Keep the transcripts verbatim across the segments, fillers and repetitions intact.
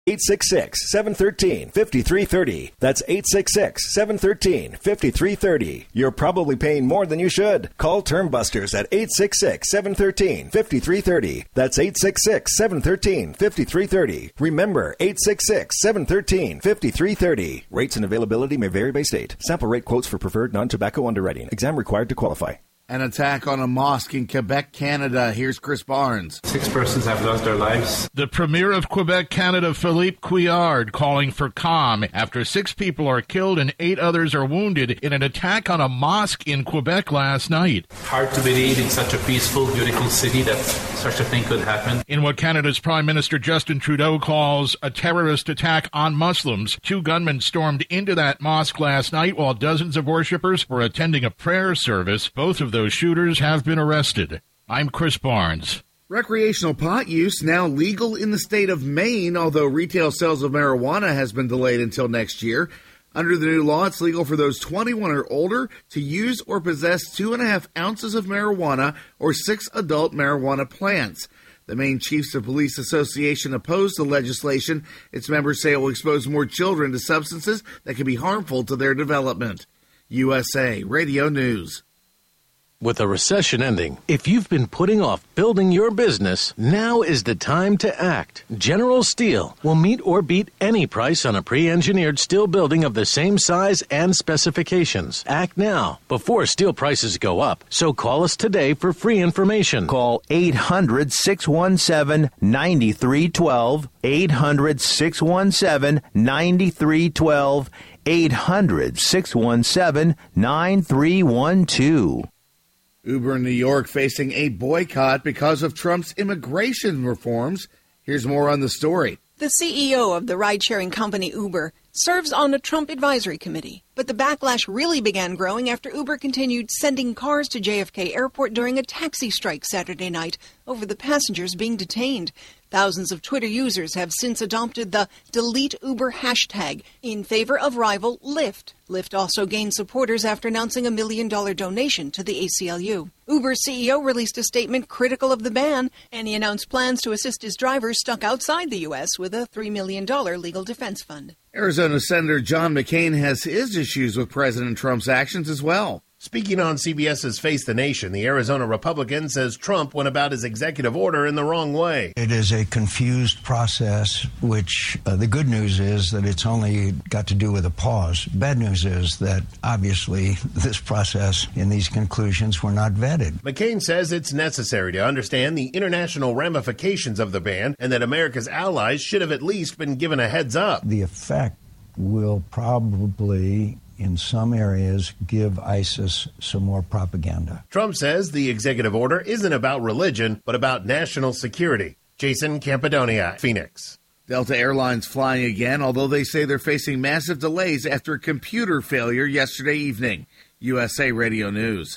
eight six six, seven one three, five three three zero. That's eight six six, seven one three, five three three zero. You're probably paying more than you should. Call Term Busters at eight six six, seven one three, five three three zero. That's eight six six, seven one three, five three three zero. Remember, eight six six, seven one three, five three three zero. Rates and availability may vary by state. Sample rate quotes for preferred non-tobacco underwriting. Exam required to qualify. An attack on a mosque in Quebec, Canada. Here's Chris Barnes. Six persons have lost their lives. The Premier of Quebec, Canada, Philippe Couillard, calling for calm after six people are killed and eight others are wounded in an attack on a mosque in Quebec last night. Hard to believe in such a peaceful, beautiful city that such a thing could happen. In what Canada's Prime Minister Justin Trudeau calls a terrorist attack on Muslims, two gunmen stormed into that mosque last night while dozens of worshippers were attending a prayer service. Both of those shooters have been arrested. I'm Chris Barnes. Recreational pot use now legal in the state of Maine, although retail sales of marijuana has been delayed until next year. Under the new law, it's legal for those twenty-one or older to use or possess two and a half ounces of marijuana or six adult marijuana plants. The Maine Chiefs of Police Association opposed the legislation. Its members say it will expose more children to substances that can be harmful to their development. U S A Radio News. With a recession ending, if you've been putting off building your business, now is the time to act. General Steel will meet or beat any price on a pre-engineered steel building of the same size and specifications. Act now, before steel prices go up. So call us today for free information. Call eight hundred, six one seven, nine three one two, eight hundred, six one seven, nine three one two, eight hundred, six one seven, nine three one two. Uber in New York facing a boycott because of Trump's immigration reforms. Here's more on the story. The C E O of the ride-sharing company Uber serves on a Trump advisory committee. But the backlash really began growing after Uber continued sending cars to J F K Airport during a taxi strike Saturday night over the passengers being detained. Thousands of Twitter users have since adopted the Delete Uber hashtag in favor of rival Lyft. Lyft also gained supporters after announcing a million dollar donation to the A C L U. Uber's C E O released a statement critical of the ban, and he announced plans to assist his drivers stuck outside the U S with a three million dollars legal defense fund. Arizona Senator John McCain has his issues with President Trump's actions as well. Speaking on CBS's Face the Nation, the Arizona Republican says Trump went about his executive order in the wrong way. It is a confused process, which uh, the good news is that it's only got to do with a pause. Bad news is that obviously this process and these conclusions were not vetted. McCain says it's necessary to understand the international ramifications of the ban and that America's allies should have at least been given a heads up. The effect will probably, in some areas, give ISIS some more propaganda. Trump says the executive order isn't about religion, but about national security. Jason Campidonia, Phoenix. Delta Airlines flying again, although they say they're facing massive delays after a computer failure yesterday evening. U S A Radio News.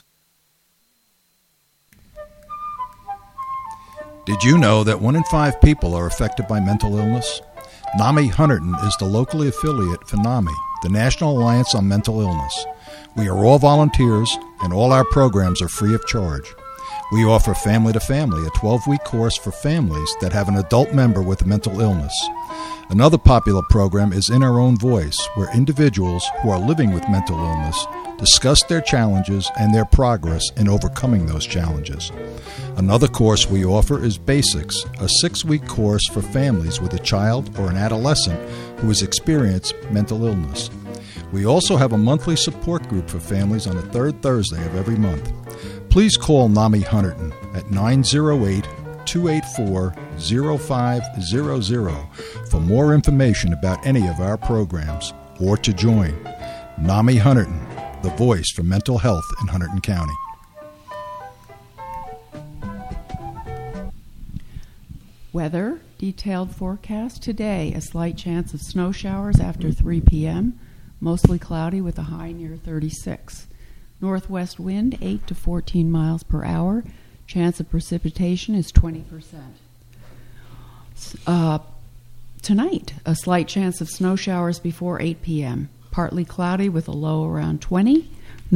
Did you know that one in five people are affected by mental illness? NAMI Hunterdon is the locally affiliate for NAMI, the National Alliance on Mental Illness. We are all volunteers, and all our programs are free of charge. We offer Family to Family, a twelve-week course for families that have an adult member with a mental illness. Another popular program is In Our Own Voice, where individuals who are living with mental illness discuss their challenges and their progress in overcoming those challenges. Another course we offer is Basics, a six-week course for families with a child or an adolescent who has experienced mental illness. We also have a monthly support group for families on the third Thursday of every month. Please call NAMI Hunterdon at nine oh eight, two eight four, oh five hundred for more information about any of our programs or to join. NAMI Hunterdon, the voice for mental health in Hunterdon County. Weather, detailed forecast today, a slight chance of snow showers after three p.m., mostly cloudy with a high near thirty-six. Northwest wind eight to fourteen miles per hour. Chance of precipitation is twenty percent. Uh, tonight, a slight chance of snow showers before eight p.m., partly cloudy with a low around twenty.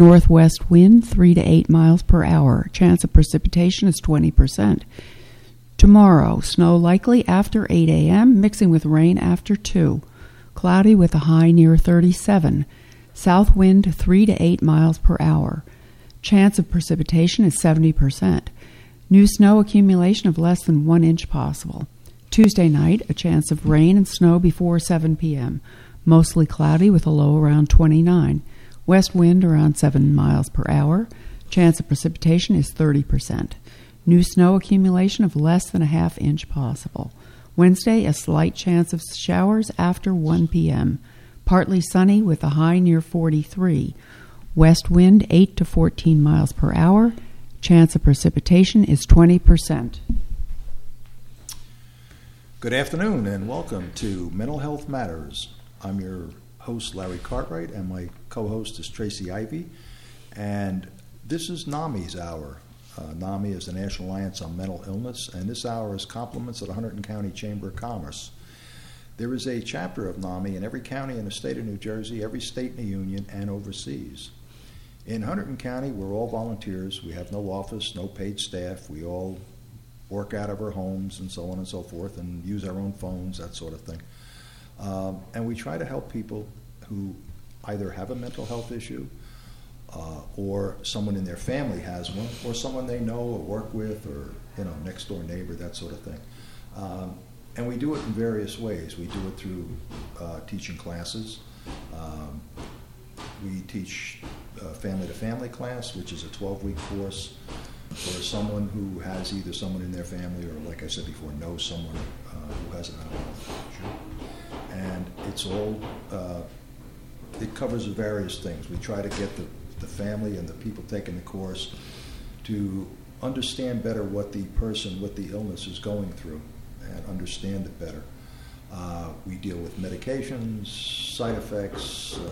Northwest wind three to eight miles per hour. Chance of precipitation is twenty percent. Tomorrow, snow likely after eight a.m., mixing with rain after two. Cloudy with a high near thirty-seven. South wind three to eight miles per hour. Chance of precipitation is seventy percent. New snow accumulation of less than one inch possible. Tuesday night, a chance of rain and snow before seven p.m. Mostly cloudy with a low around twenty-nine. West wind around seven miles per hour. Chance of precipitation is thirty percent. New snow accumulation of less than a half inch possible. Wednesday, a slight chance of showers after one p.m. Partly sunny with a high near forty-three. West wind eight to fourteen miles per hour. Chance of precipitation is twenty percent. Good afternoon and welcome to Mental Health Matters. I'm your host, Larry Cartwright, and my co-host is Tracy Ivy. And this is NAMI's hour. Uh, NAMI is the National Alliance on Mental Illness, and this hour is compliments of the Hunterdon County Chamber of Commerce. There is a chapter of NAMI in every county in the state of New Jersey, every state in the union, and overseas. In Hunterdon County, we're all volunteers. We have no office, no paid staff. We all work out of our homes and so on and so forth and use our own phones, that sort of thing. Um, and we try to help people who either have a mental health issue uh, or someone in their family has one, or someone they know or work with, or you know, next door neighbor, that sort of thing. Um, and we do it in various ways. We do it through uh, teaching classes. Um, we teach a family-to-family class, which is a twelve-week course for someone who has either someone in their family or, like I said before, knows someone uh, who has a mental health issue. And it's all, uh, it covers various things. We try to get the, the family and the people taking the course to understand better what the person with the illness is going through and understand it better. Uh, we deal with medications, side effects, uh,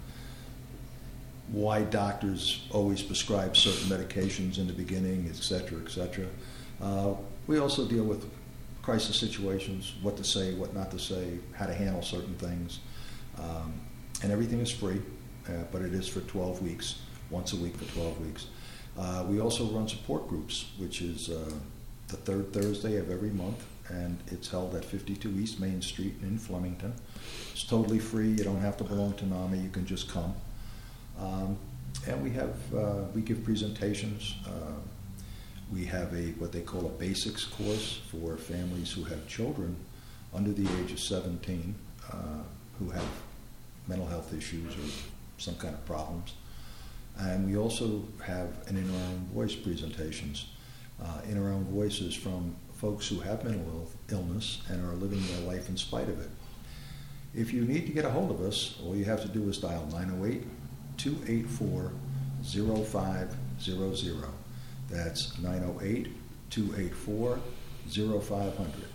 why doctors always prescribe certain medications in the beginning, et cetera, et cetera. Uh, we also deal with crisis situations, what to say, what not to say, how to handle certain things. Um, and everything is free, uh, but it is for twelve weeks, once a week for twelve weeks. Uh, we also run support groups, which is uh, the third Thursday of every month, and it's held at fifty-two East Main Street in Flemington. It's totally free. You don't have to belong to NAMI. You can just come. Um, and we have, uh, we give presentations. Uh, we have a, what they call a basics course for families who have children under the age of seventeen uh, who have mental health issues or some kind of problems. And we also have an In Our Own Voice presentations. Uh, In Our Own Voices from folks who have mental illness and are living their life in spite of it. If you need to get a hold of us, all you have to do is dial nine oh eight, two eight four, oh five hundred. That's nine oh eight, two eight four, oh five hundred.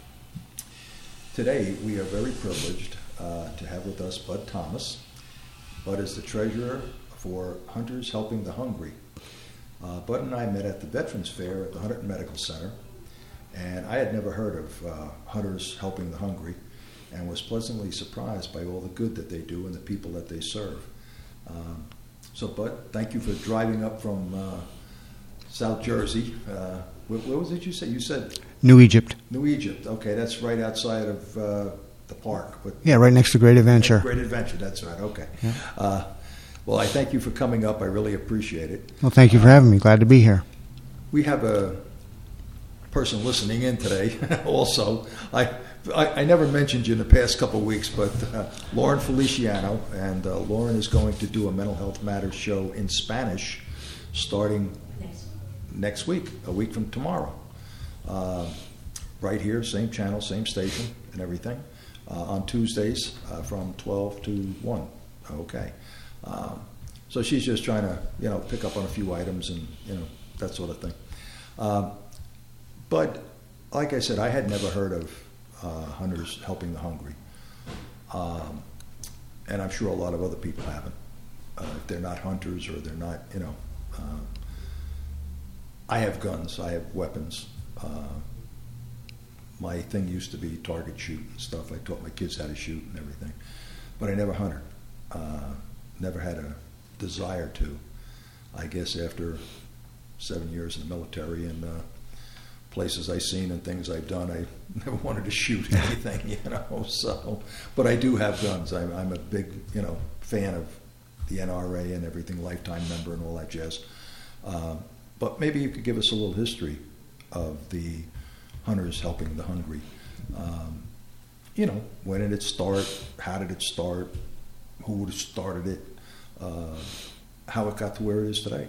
Today, we are very privileged uh, to have with us Bud Thomas. Bud is the treasurer for Hunters Helping the Hungry. Uh, Bud and I met at the Veterans Fair at the Hunterdon Medical Center, and I had never heard of uh, Hunters Helping the Hungry and was pleasantly surprised by all the good that they do and the people that they serve. Um, so, Bud, thank you for driving up from uh, South Jersey. Uh, where, where was it you said? You said? New Egypt. New Egypt. Okay, that's right outside of uh, the park. But yeah, right next to Great Adventure. Great Adventure, that's right. Okay. Yeah. Uh, well, I thank you for coming up. I really appreciate it. Well, thank you for having me. Glad to be here. We have a person listening in today also. I, I I never mentioned you in the past couple of weeks, but uh, Lauren Feliciano, and uh, Lauren is going to do a Mental Health Matters show in Spanish starting next, next week, a week from tomorrow. Uh, right here, same channel, same station and everything, uh, on Tuesdays uh, from twelve to one. Okay. Um, so she's just trying to, you know, pick up on a few items and, you know, that sort of thing. Um, but like I said, I had never heard of uh, Hunters Helping the Hungry. Um, and I'm sure a lot of other people haven't. Uh, if they're not hunters or they're not, you know. Uh, I have guns. I have weapons. Uh, my thing used to be target shoot and stuff. I taught my kids how to shoot and everything. But I never hunted. Uh, never had a desire to. I guess after seven years in the military and uh, places I've seen and things I've done, I never wanted to shoot anything, you know. So, but I do have guns. I'm, I'm a big, you know, fan of the N R A and everything, lifetime member and all that jazz. Um, but maybe you could give us a little history of the Hunters Helping the Hungry. Um, you know, when did it start? How did it start? Who would have started it? Uh, how it got to where it is today?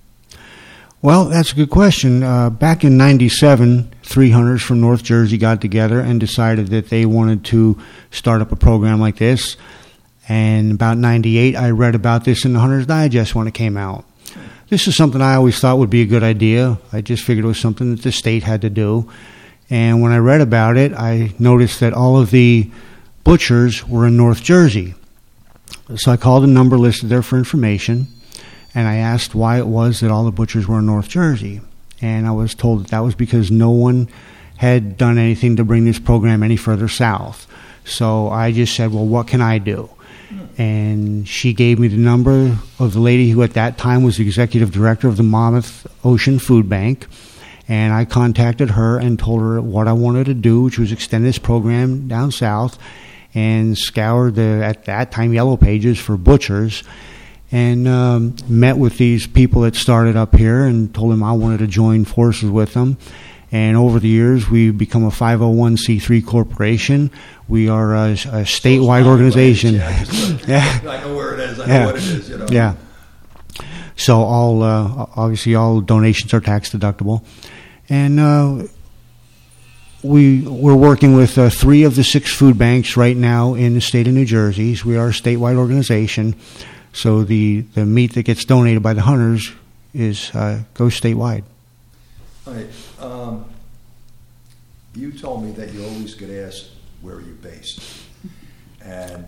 Well, that's a good question. Uh, back in ninety-seven, three hunters from North Jersey got together and decided that they wanted to start up a program like this. And about ninety-eight, I read about this in the Hunter's Digest when it came out. This is something I always thought would be a good idea. I just figured it was something that the state had to do. And when I read about it, I noticed that all of the butchers were in North Jersey. So I called a number listed there for information, and I asked why it was that all the butchers were in North Jersey. And I was told that that was because no one had done anything to bring this program any further south. So I just said, well, what can I do? And she gave me the number of the lady who at that time was the executive director of the Monmouth Ocean Food Bank. And I contacted her and told her what I wanted to do, which was extend this program down south, and scoured the, at that time, Yellow Pages for butchers, and um, met with these people that started up here and told them I wanted to join forces with them. And over the years, we've become a five oh one c three corporation. We are a, a statewide organization. Yeah, just, yeah. I know where it is. I yeah. know what it is. You know. Yeah. So all uh, obviously all donations are tax deductible, and uh, we we're working with uh, three of the six food banks right now in the state of New Jersey. We are a statewide organization, so the, the meat that gets donated by the hunters is uh, goes statewide. All right. Um, you told me that you always get asked, where are you based? And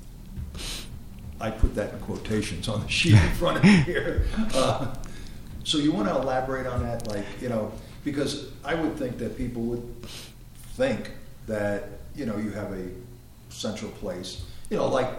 I put that in quotations on the sheet in front of me here. Uh, so you want to elaborate on that? Like, you know, because I would think that people would think that, you know, you have a central place. You know, like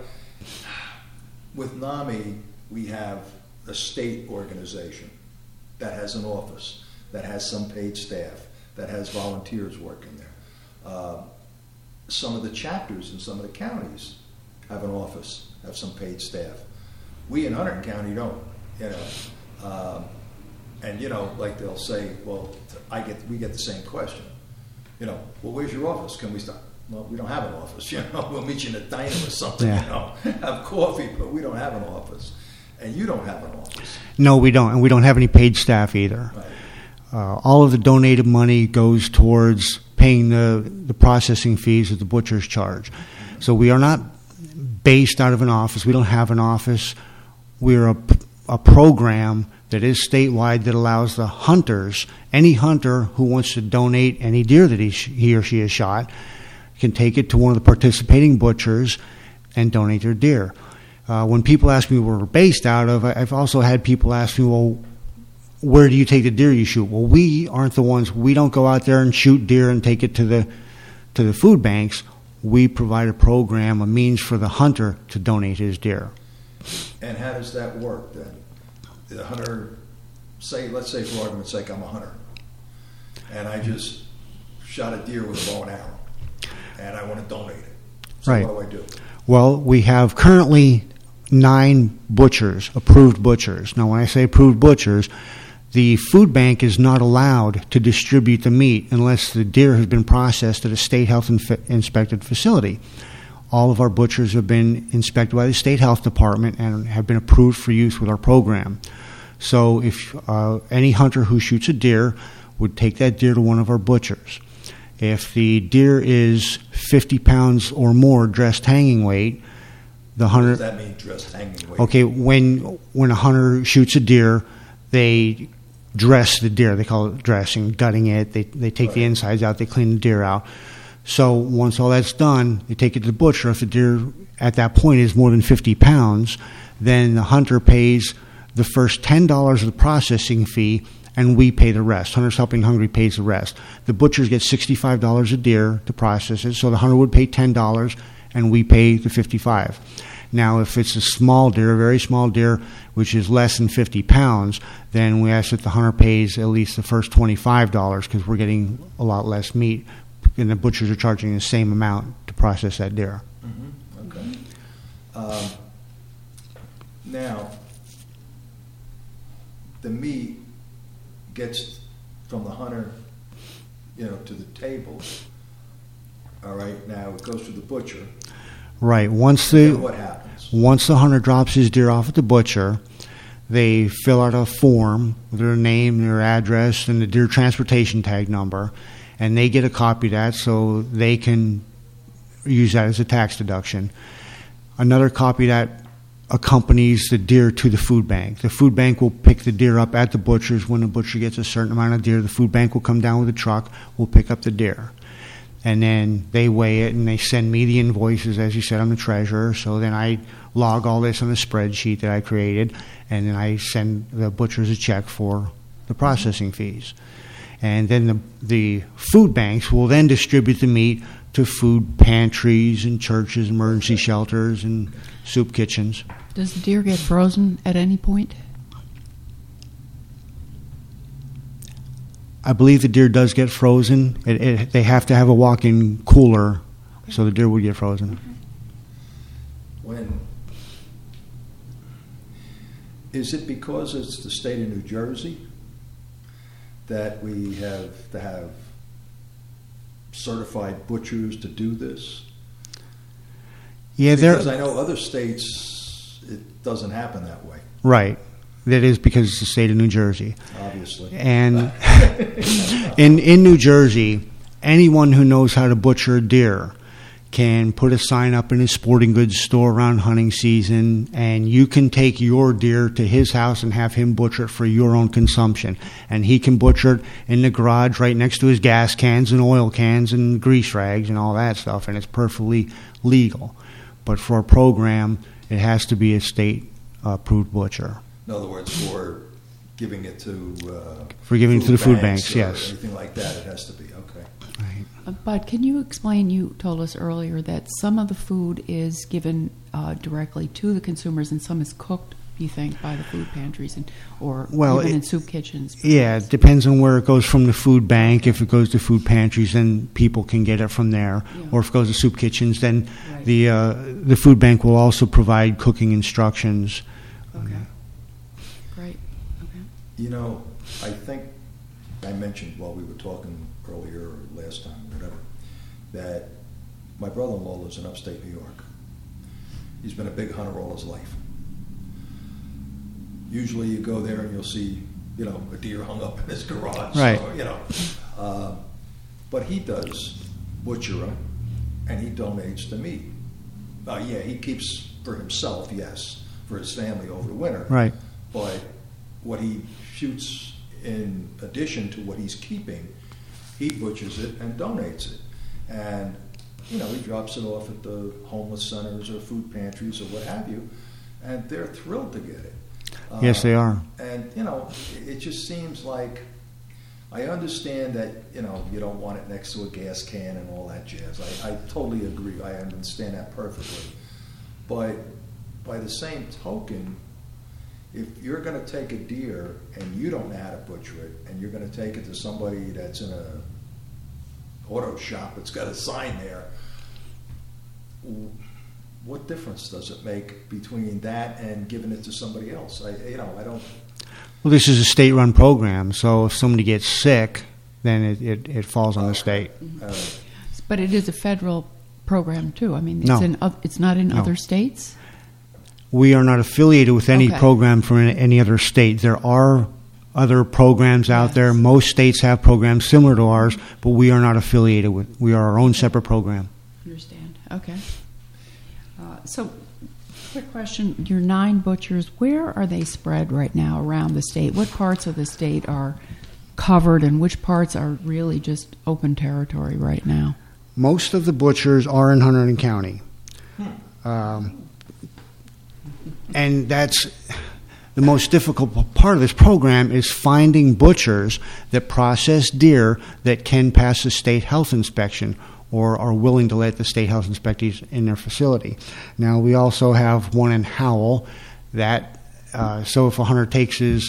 with NAMI, we have a state organization that has an office, that has some paid staff, that has volunteers working there. Uh, some of the chapters in some of the counties have an office, have some paid staff. We in Hunterdon County don't, you know. Um, and, you know, like they'll say, well, I get, we get the same question. You know, well, where's your office? Can we start? Well, we don't have an office, you know. We'll meet you in a diner or something, yeah. you know, have coffee, but we don't have an office. And you don't have an office. No, we don't. And we don't have any paid staff either. Right. Uh, all of the donated money goes towards paying the, the processing fees that the butchers charge. So we are not based out of an office. We don't have an office. We're a, a program that is statewide that allows the hunters, any hunter who wants to donate any deer that he, he or she has shot, can take it to one of the participating butchers and donate their deer. Uh, when people ask me where we're based out of, I've also had people ask me, well, where do you take the deer you shoot? Well, we aren't the ones. We don't go out there and shoot deer and take it to the to the food banks. We provide a program, a means for the hunter to donate his deer. And how does that work then? The hunter, say, let's say for argument's sake, I'm a hunter, and I just shot a deer with a bow and arrow, and I want to donate it. So right. what do I do? Well, we have currently nine butchers, approved butchers. Now, when I say approved butchers, the food bank is not allowed to distribute the meat unless the deer has been processed at a state health inf- inspected facility. All of our butchers have been inspected by the state health department and have been approved for use with our program. So if uh, any hunter who shoots a deer would take that deer to one of our butchers. If the deer is fifty pounds or more dressed hanging weight, the hunter... What does that mean, dressed hanging weight? Okay, when when a hunter shoots a deer, they dress the deer. They call it dressing, gutting it. They they take right. the insides out. They clean the deer out. So once all that's done, they take it to the butcher. If the deer at that point is more than fifty pounds, then the hunter pays the first ten dollars of the processing fee, and we pay the rest. Hunters Helping Hungry pays the rest. The butchers get sixty-five dollars a deer to process it, so the hunter would pay ten dollars, and we pay the fifty-five dollars. Now, if it's a small deer, a very small deer, which is less than fifty pounds, then we ask that the hunter pays at least the first twenty-five dollars because we're getting a lot less meat, and the butchers are charging the same amount to process that deer. Mm-hmm. Okay. Um, now, the meat gets from the hunter, you know, to the table. All right. Now it goes to the butcher. Right. Once the Then what happens? Once the hunter drops his deer off at the butcher, they fill out a form with their name, their address, and the deer transportation tag number, and they get a copy of that so they can use that as a tax deduction. Another copy that accompanies the deer to the food bank. The food bank will pick the deer up at the butcher's. When the butcher gets a certain amount of deer, the food bank will come down with a truck, will pick up the deer. And then they weigh it, and they send me the invoices. As you said, I'm the treasurer, so then I log all this on a spreadsheet that I created, and then I send the butchers a check for the processing fees. And then the, the food banks will then distribute the meat to food pantries and churches, emergency shelters, and soup kitchens. Does the deer get frozen at any point? I believe the deer does get frozen. It, it, they have to have a walk-in cooler, so the deer would get frozen. When is it because it's the state of New Jersey that we have to have certified butchers to do this? Yeah, because there. I know other states it doesn't happen that way. Right. That is because it's the state of New Jersey. Obviously. And in in New Jersey, anyone who knows how to butcher a deer can put a sign up in his sporting goods store around hunting season, and you can take your deer to his house and have him butcher it for your own consumption. And he can butcher it in the garage right next to his gas cans and oil cans and grease rags and all that stuff, and it's perfectly legal. But for a program, it has to be a state-approved butcher. In other words, for giving it to uh, for giving it to the food banks, banks, yes. Anything like that, it has to be okay. Right. Uh, but can you explain? You told us earlier that some of the food is given uh, directly to the consumers, and some is cooked. You think by the food pantries and or well, even it, in soup kitchens? Yeah, it depends on where it goes from the food bank. If it goes to food pantries, then people can get it from there. Yeah. Or if it goes to soup kitchens, then right. the uh, the food bank will also provide cooking instructions. Okay. Great. Okay. You know, I think I mentioned while we were talking earlier or last time, or whatever, that my brother-in-law lives in upstate New York. He's been a big hunter all his life. Usually you go there and you'll see, you know, a deer hung up in his garage. Right. So, you know. Uh, but he does butcher them, and he donates the meat. Uh, yeah, he keeps for himself, yes, for his family over the winter. Right. But what he shoots in addition to what he's keeping, he butchers it and donates it. And, you know, he drops it off at the homeless centers or food pantries or what have you, and they're thrilled to get it. Uh, yes, they are. And, you know, it just seems like, I understand that, you know, you don't want it next to a gas can and all that jazz. I, I totally agree. I understand that perfectly. But by the same token, if you're going to take a deer and you don't know how to butcher it, and you're going to take it to somebody that's in a auto shop that's got a sign there, what difference does it make between that and giving it to somebody else? I, you know, I don't. Well, this is a state-run program, so if somebody gets sick, then it, it, it falls on the state. Uh, but it is a federal program too. I mean, it's no. in it's not in no. other states. We are not affiliated with any okay. program from any other state. There are other programs out yes. there. Most states have programs similar to ours, but we are not affiliated with. We are our own separate program. Understand? Okay. Uh, so, quick question: your nine butchers, where are they spread right now around the state? What parts of the state are covered, and which parts are really just open territory right now? Most of the butchers are in Hunterdon County. Hmm. Um, and that's the most difficult part of this program is finding butchers that process deer that can pass a state health inspection. or are willing to let the state health inspectors in their facility. Now, we also have one in Howell that, uh, so if a hunter takes his,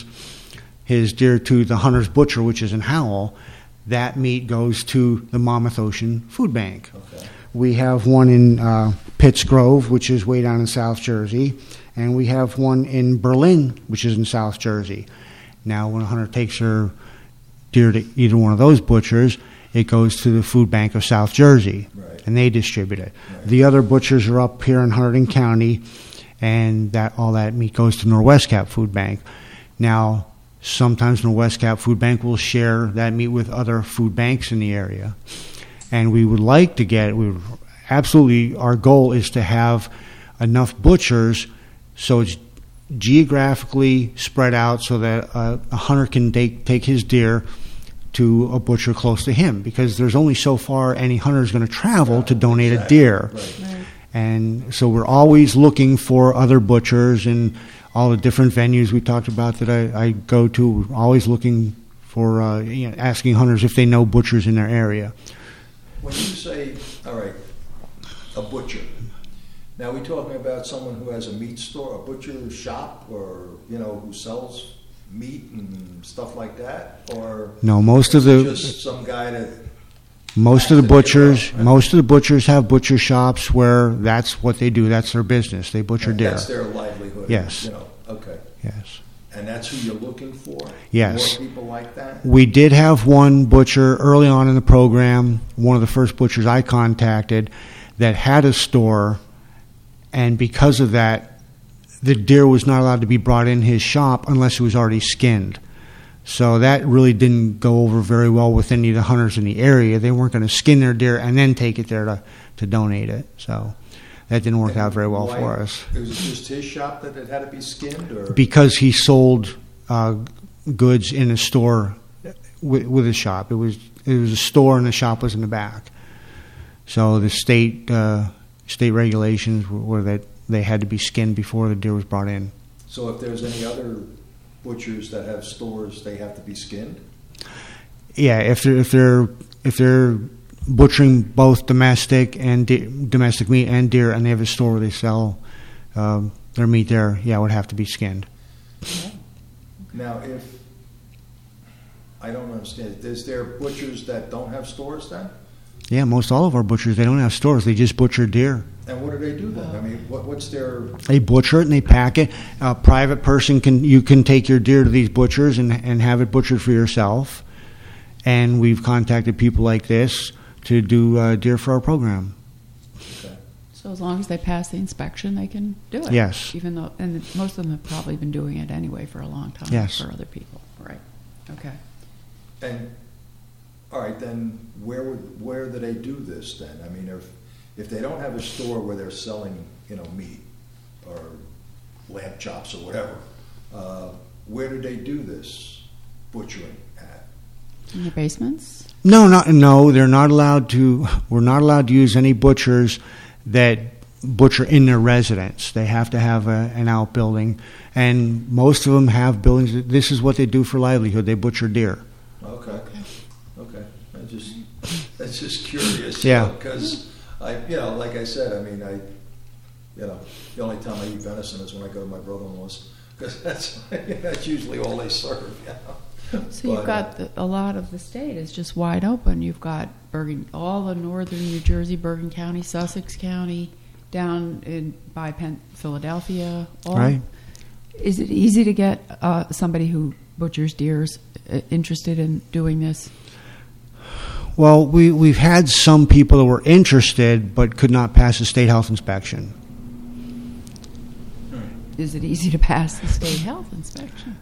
his deer to the hunter's butcher, which is in Howell, that meat goes to the Monmouth Ocean Food Bank. Okay. We have one in uh, Pitts Grove, which is way down in South Jersey, and we have one in Berlin, which is in South Jersey. Now, when a hunter takes her deer to either one of those butchers, it goes to the Food Bank of South Jersey, right. and they distribute it. Right. The other butchers are up here in Hunterdon County, and that all that meat goes to Northwest Cap Food Bank. Now, sometimes Northwest Cap Food Bank will share that meat with other food banks in the area, and we would like to get, we would, absolutely, our goal is to have enough butchers so it's geographically spread out so that a, a hunter can take, take his deer to a butcher close to him, because there's only so far any hunter is going to travel to donate a deer. Right. Right. And so we're always looking for other butchers and all the different venues we talked about that I, I go to. We're always looking for, uh, you know, asking hunters if they know butchers in their area. When you say, all right, a butcher, now we're talking about someone who has a meat store, a butcher shop, or, you know, who sells meat and stuff like that, or No, most of the just some guy that most of the butchers most of the butchers have butcher shops where that's what they do. That's their business. They butcher deer. that's their livelihood. Yes. You know. Okay. Yes. And that's who you're looking for. Yes. More people like that. We did have one butcher early on in the program, one of the first butchers I contacted, that had a store, and because of that, the deer was not allowed to be brought in his shop unless it was already skinned. So that really didn't go over very well with any of the hunters in the area. They weren't going to skin their deer and then take it there to, to donate it. So that didn't work And out very well why- for us. Was it just his shop that it had to be skinned, or Because he sold uh, goods in a store with, with a shop. It was it was a store and the shop was in the back. So the state uh, state regulations were, were that they had to be skinned before the deer was brought in. So if there's any other butchers that have stores, they have to be skinned? Yeah, if they're if they're if they're butchering both domestic and de- domestic meat and deer, and they have a store where they sell um, their meat there, yeah, it would have to be skinned. Now, if I don't understand, is there butchers that don't have stores then? Yeah, most all of our butchers, they don't have stores. They just butcher deer. And what do they do then? I mean, what, what's their? They butcher it and they pack it. A private person can you can take your deer to these butchers and and have it butchered for yourself. And we've contacted people like this to do uh, deer for our program. Okay. So as long as they pass the inspection, they can do it. Yes. Even though, and most of them have probably been doing it anyway for a long time. Yes. For other people, right? Okay. And all right, then where would where do they do this then? I mean, if if they don't have a store where they're selling, you know, meat or lamb chops or whatever, uh, where do they do this butchering at? In the basements? No, not no. They're not allowed to. We're not allowed to use any butchers that butcher in their residence. They have to have a, an outbuilding, and most of them have buildings. This is what they do for livelihood. They butcher deer. Okay, okay. I just that's just curious. Yeah. Because I, you know, like I said, I mean, I, you know, the only time I eat venison is when I go to my brother-in-law's, because that's that's usually all they serve. You know? So you've But, got the, a lot of the state is just wide open. You've got Bergen, all the northern New Jersey, Bergen County, Sussex County, down in by Penn, Philadelphia. All, Right. Is it easy to get uh, somebody who butchers deers uh, interested in doing this? Well, we we've had some people that were interested but could not pass the state health inspection. Is it easy to pass the state health inspection?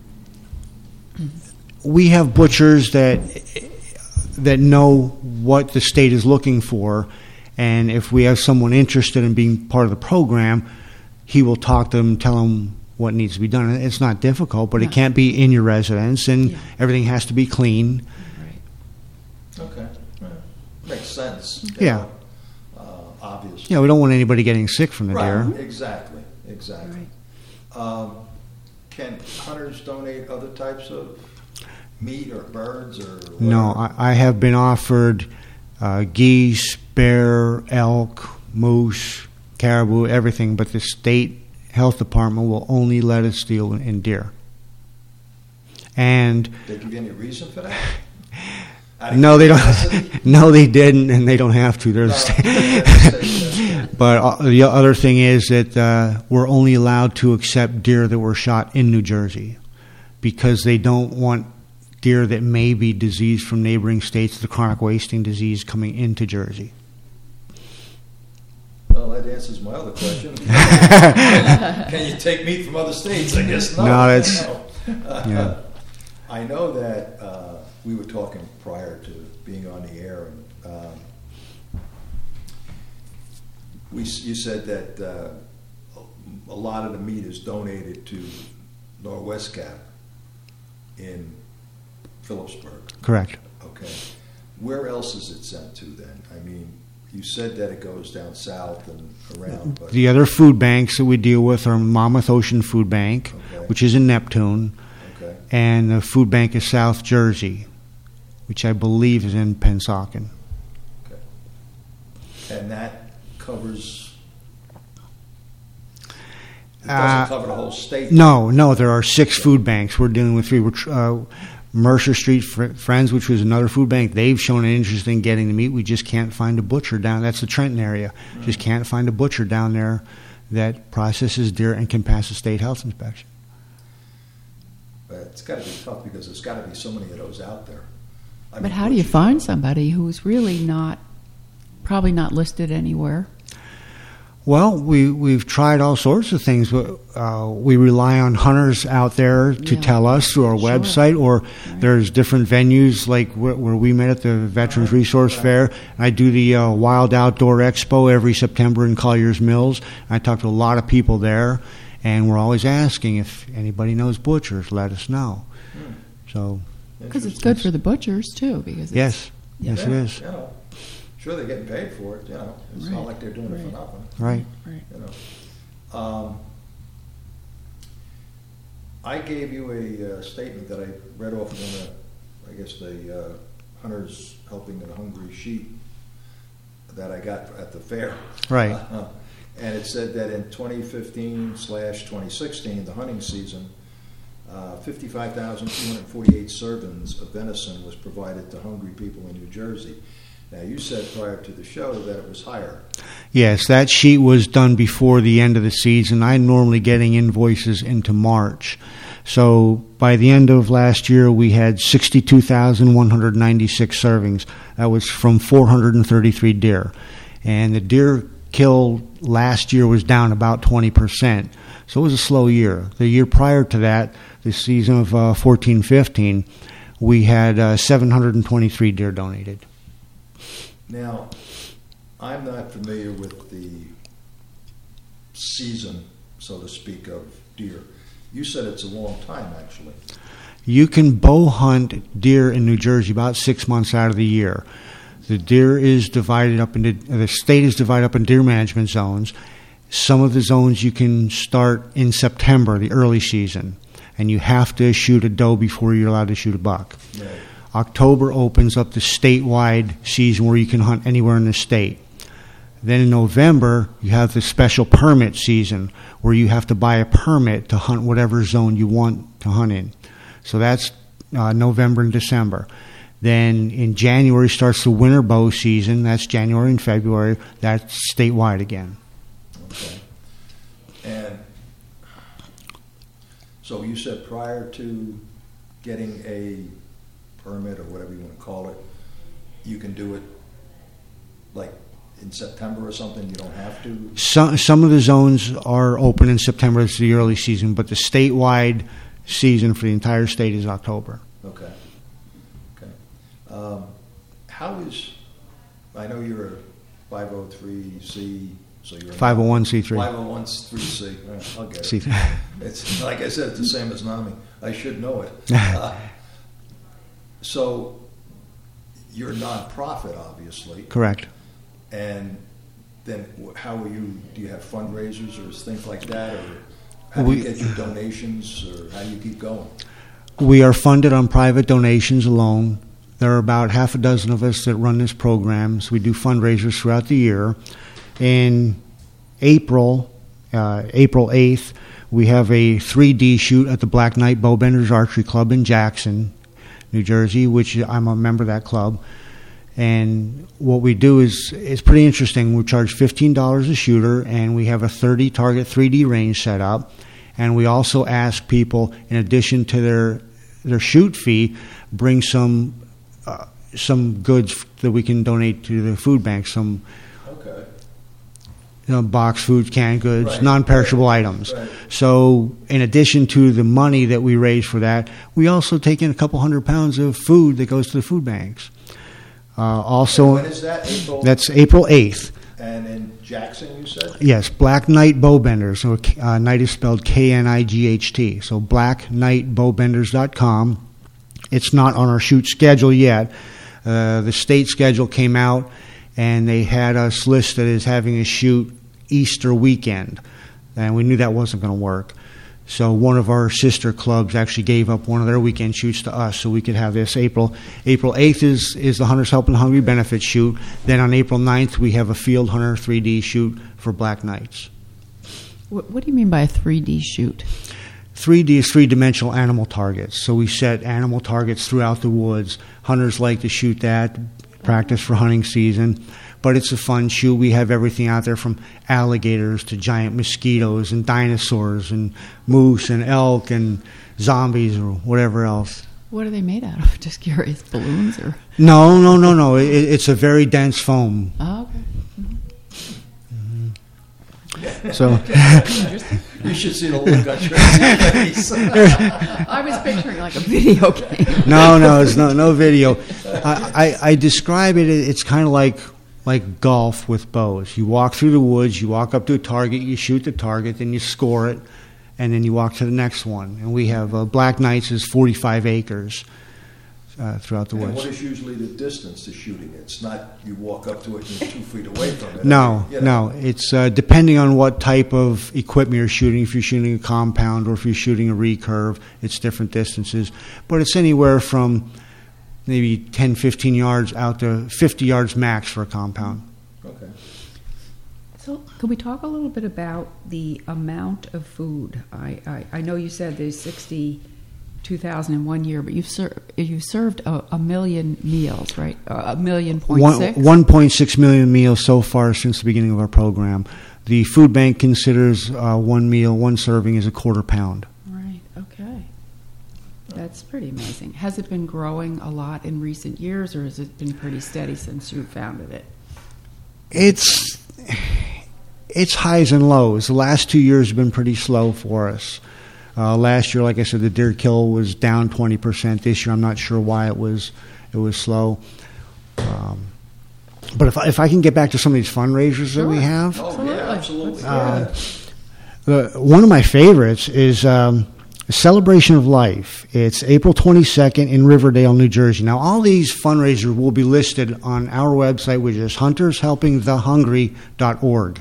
We have butchers that that know what the state is looking for, and if we have someone interested in being part of the program, he will talk to them, tell them what needs to be done. It's not difficult, but No. it can't be in your residence, and Yeah. everything has to be clean. Right. okay, yeah. Makes sense. you Yeah. know, Uh, obviously. Yeah, we don't want anybody getting sick from the Right. deer. Exactly. Exactly. Right. Um, can hunters donate other types of meat or birds or? No, whatever? I, I have been offered uh, geese, bear, elk, moose, caribou, everything, but the state health department will only let us deal in, in deer. And Did they give you any reason for that? no, they don't. No, they didn't, and they don't have to. They're the But uh, the other thing is that uh, we're only allowed to accept deer that were shot in New Jersey, because they don't want deer that may be diseased from neighboring states, the chronic wasting disease, coming into Jersey. Well, that answers my other question. Can you take meat from other states? I guess no. No, that's no. Uh, yeah. I know that uh, we were talking prior to being on the air, and um, we you said that uh, a lot of the meat is donated to Norwest Cap in Phillipsburg. Correct. Okay. Where else is it sent to then? I mean, you said that it goes down south and around. But the other food banks that we deal with are Monmouth Ocean Food Bank, okay. which is in Neptune, okay. and the Food Bank of South Jersey, which I believe is in Pennsauken. Okay. And that covers. It doesn't Uh, cover the whole state. No, no, there are six food banks. We're dealing with three. We're, uh, Mercer Street Fr- Friends, which was another food bank, they've shown an interest in getting the meat. We just can't find a butcher down. That's the Trenton area. Mm-hmm. Just can't find a butcher down there that processes deer and can pass a state health inspection. But it's got to be tough because there's got to be so many of those out there. I But mean, how do you butchers- find somebody who's really not, probably not listed anywhere? Well, we, we've tried all sorts of things. Uh, we rely on hunters out there to Yeah. tell us through our Sure. website, or Right. there's different venues like where, where we met at the Veterans Resource Fair. I do the uh, Wild Outdoor Expo every September in Collier's Mills. I talk to a lot of people there, and we're always asking if anybody knows butchers, let us know. Hmm. So, Because it's good for the butchers, too. Because it's, yes, yes Yeah, it is. You know, sure, they're getting paid for it. You know, it's Right. not like they're doing it Right. for nothing. Right. Right. You know, um, I gave you a uh, statement that I read off in a, I guess the uh, Hunters Helping the Hungry Sheep that I got at the fair. Right. Uh, and it said that in twenty fifteen slash twenty sixteen, the hunting season, uh, fifty-five thousand two hundred forty-eight servings of venison was provided to hungry people in New Jersey. Now, you said prior to the show that it was higher. Yes, that sheet was done before the end of the season. I'm normally getting invoices into March. So by the end of last year, we had sixty-two thousand one hundred ninety-six servings. That was from four hundred thirty-three deer. And the deer kill last year was down about twenty percent. So it was a slow year. The year prior to that, the season of uh, fourteen fifteen, we had uh, seven hundred twenty-three deer donated. Now, I'm not familiar with the season, so to speak, of deer. You said it's a long time, actually. You can bow hunt deer in New Jersey about six months out of the year. The deer is divided up into, the state is divided up in deer management zones. Some of the zones you can start in September, the early season, and you have to shoot a doe before you're allowed to shoot a buck. Right. October opens up the statewide season where you can hunt anywhere in the state. Then in November, you have the special permit season where you have to buy a permit to hunt whatever zone you want to hunt in. So that's uh, November and December. Then in January starts the winter bow season. That's January and February. That's statewide again. Okay. And so you said prior to getting a permit or whatever you want to call it, you can do it like in September or something? You don't have to? Some, some of the zones are open in September. It's the early season, but the statewide season for the entire state is October. Okay. Okay. Um, how is, I know you're a five oh three C, so you're a five oh one c three. five oh one c three. I'll get it. C- It's like I said, it's the same as NAMI. I should know it. Uh, so you're a nonprofit, obviously. Correct. And then wh- how are you, do you have fundraisers or things like that? Or how do We- you get your donations or how do you keep going? We are funded on private donations alone. there are about half a dozen of us that run this program. So we do fundraisers throughout the year. In April, uh, April eighth, we have a three D shoot at the Black Knight Bowbenders Archery Club in Jackson, New Jersey, which I'm a member of that club. And what we do is it's pretty interesting. We charge fifteen dollars a shooter, and we have a thirty target three D range set up. And we also ask people, in addition to their their shoot fee, bring some uh, some goods that we can donate to the food bank. Some Okay. you know, boxed food, canned goods, Right. non-perishable items. Right. So in addition to the money that we raise for that, we also take in a couple hundred pounds of food that goes to the food banks. Uh, also, And when is that? April? That's April eighth. And in Jackson, you said? Yes, Black Knight Bowbenders. So uh, Knight is spelled K N I G H T. So black knight bowbenders dot com. It's not on our shoot schedule yet. Uh, the state schedule came out, and they had us listed as having a shoot Easter weekend. And we knew that wasn't going to work. So one of our sister clubs actually gave up one of their weekend shoots to us so we could have this. April April eighth is, is the Hunters Helping the Hungry benefit shoot. Then on April ninth, we have a Field Hunter three D shoot for Black Knights. What, what do you mean by a three D shoot? three D is three-dimensional animal targets. So we set animal targets throughout the woods. Hunters like to shoot that, practice for hunting season. But it's a fun shoot. We have everything out there from alligators to giant mosquitoes and dinosaurs and moose and elk and zombies or whatever else. What are they made out of? Just curious. Balloons or? No, no, no, no. It, it's a very dense foam. Oh, okay. So you should see the look on Tracy's face. I was picturing like a video game. No, no, it's no no video. I, I, I describe it. It's kind of like like golf with bows. You walk through the woods. You walk up to a target. You shoot the target. Then you score it, and then you walk to the next one. And we have uh, Black Knights is forty-five acres uh, throughout the And woods. what is usually the distance to shooting it? It's not you walk up to it and you're two feet away from it. No, You know. no. It's uh, depending on what type of equipment you're shooting. If you're shooting a compound or if you're shooting a recurve, it's different distances. But it's anywhere from maybe ten, fifteen yards out to fifty yards max for a compound. Okay. So, could we talk a little bit about the amount of food? I, I, I know you said there's sixty-two thousand in one year, but you've, ser- you've served a, a million meals, right? Uh, a million point One, six? one point six million meals so far since the beginning of our program. The food bank considers uh, one meal, one serving is a quarter pound. Right, okay. That's pretty amazing. Has it been growing a lot in recent years, or has it been pretty steady since you founded it? It's it's highs and lows. The last two years have been pretty slow for us. Uh, last year, like I said, the deer kill was down twenty percent. This year, I'm not sure why it was it was slow. Um, but if I, if I can get back to some of these fundraisers Sure. that we have, Oh, yeah, absolutely. uh, the, one of my favorites is um, Celebration of Life. It's April twenty-second in Riverdale, New Jersey. Now, all these fundraisers will be listed on our website, which is hunters helping the hungry dot org.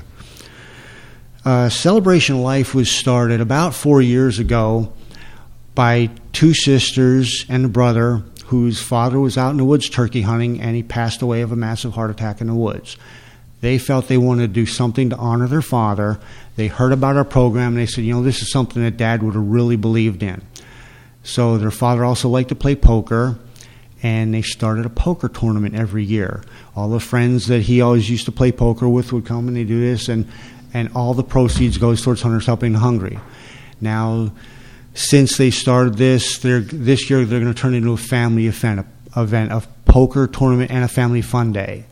Uh, Celebration of Life was started about four years ago by two sisters and a brother whose father was out in the woods turkey hunting, and he passed away of a massive heart attack in the woods. They felt they wanted to do something to honor their father. They heard about our program, and they said, you know, this is something that Dad would have really believed in. So their father also liked to play poker, and they started a poker tournament every year. All the friends that he always used to play poker with would come, and they do this, and, and all the proceeds goes towards Hunters Helping the Hungry. Now, since they started this, they're, this year they're going to turn it into a family event, a, event, a poker tournament and a family fun day.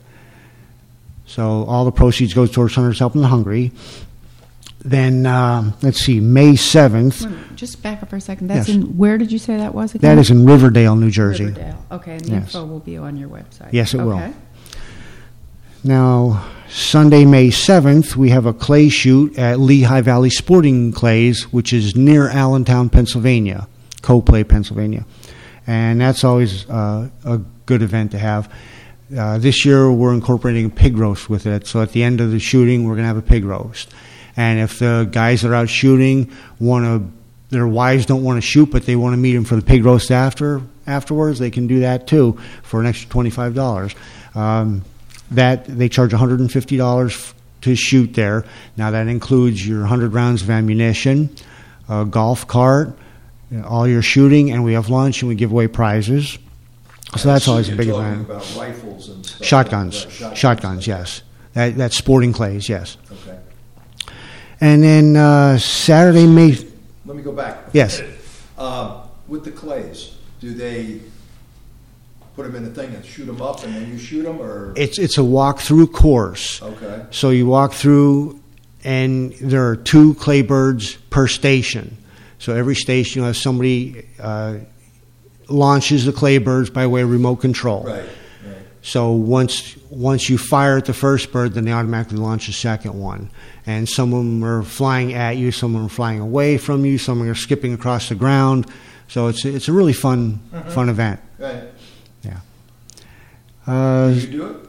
So all the proceeds goes towards Hunters Helping the Hungry. Then, uh, let's see, May seventh. Wait a minute, just back up for a second. That's Yes. in, where did you say that was again? That is in Riverdale, New Jersey. Riverdale. Okay, and the Yes. info will be on your website. Yes, it will. Okay. Now, Sunday, May seventh, we have a clay shoot at Lehigh Valley Sporting Clays, which is near Allentown, Pennsylvania, Coplay, Pennsylvania. And that's always uh, a good event to have. Uh, this year, we're incorporating a pig roast with it. So at the end of the shooting, we're going to have a pig roast. And if the guys that are out shooting want to, their wives don't want to shoot, but they want to meet them for the pig roast after, afterwards, they can do that too for an extra twenty-five dollars. Um, that they charge one hundred fifty dollars to shoot there. Now that includes your one hundred rounds of ammunition, a golf cart, all your shooting, and we have lunch and we give away prizes. So that's always a big event. About rifles and stuff. Shotguns, like shotguns, shotguns, yes. That, that's sporting clays, yes. Okay. And then uh, Saturday, May. Let me go back. Yes. Uh, with the clays, do they put them in a thing and shoot them up, and then you shoot them, or It's it's a walk-through course. Okay. So you walk through, and there are two clay birds per station. So every station will have somebody uh, launches the clay birds by way of remote control. Right. Right. So once once you fire at the first bird, then they automatically launch the second one. And some of them are flying at you, some of them are flying away from you, some of them are skipping across the ground. So it's it's a really fun Mhm. fun event. Right. Yeah. Uh, Do you do it?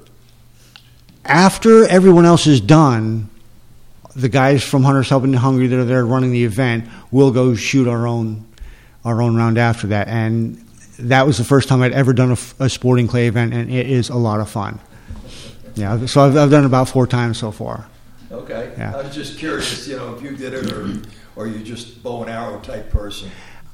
After everyone else is done, the guys from Hunters Helping the Hungry that are there running the event will go shoot our own our own round after that. And that was the first time I'd ever done a, a sporting clay event, and it is a lot of fun. Yeah, so I've, I've done it about four times so far. Okay. Yeah. I was just curious, you know, if you did it, or or you just bow and arrow type person.